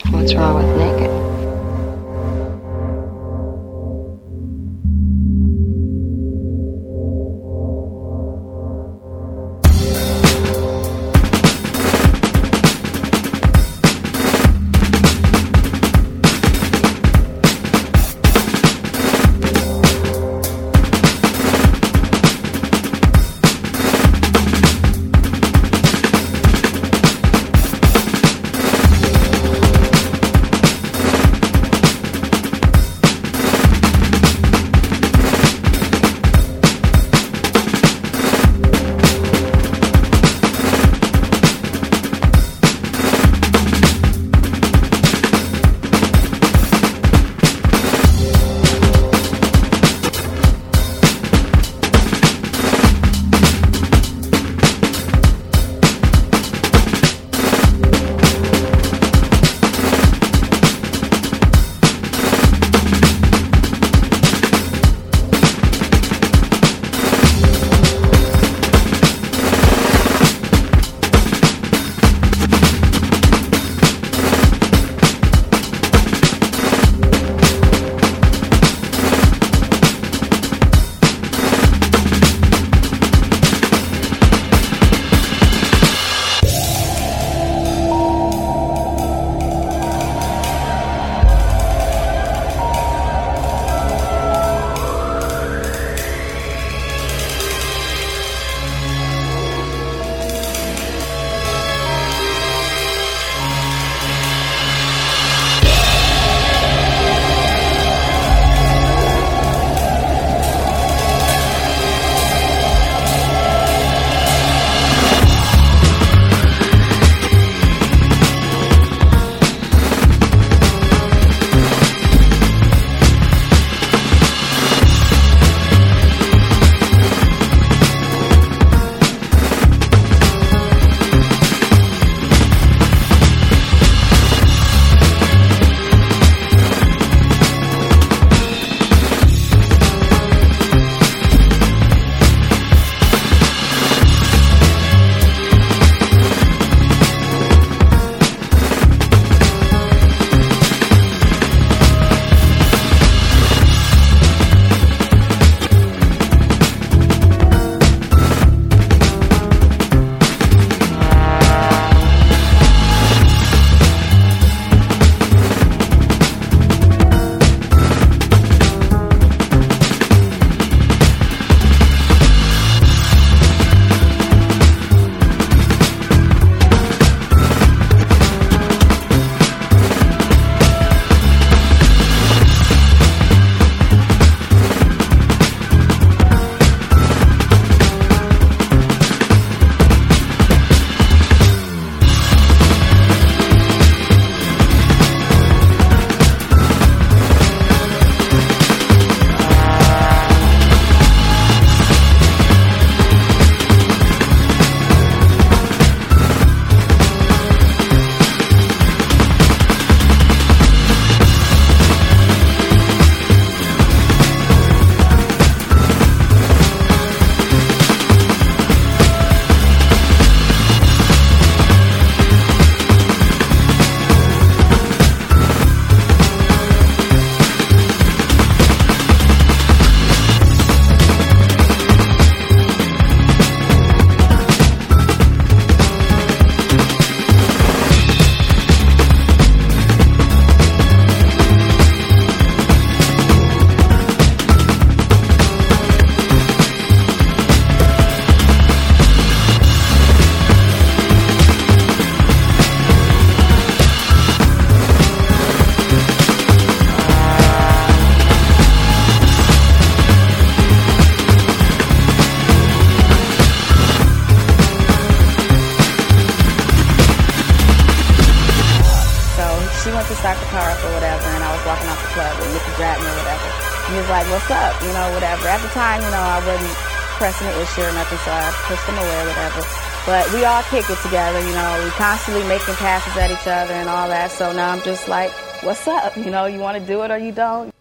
What's wrong with naked? to start the car up or whatever, and I was walking out the club, and Mickey grabbed me or whatever. He was like, what's up, whatever. At the time, I wasn't pressing the issue or nothing, so I pushed him away or whatever. But we all kick it together, we constantly making passes at each other and all that, so now I'm just like, what's up? You want to do it or you don't?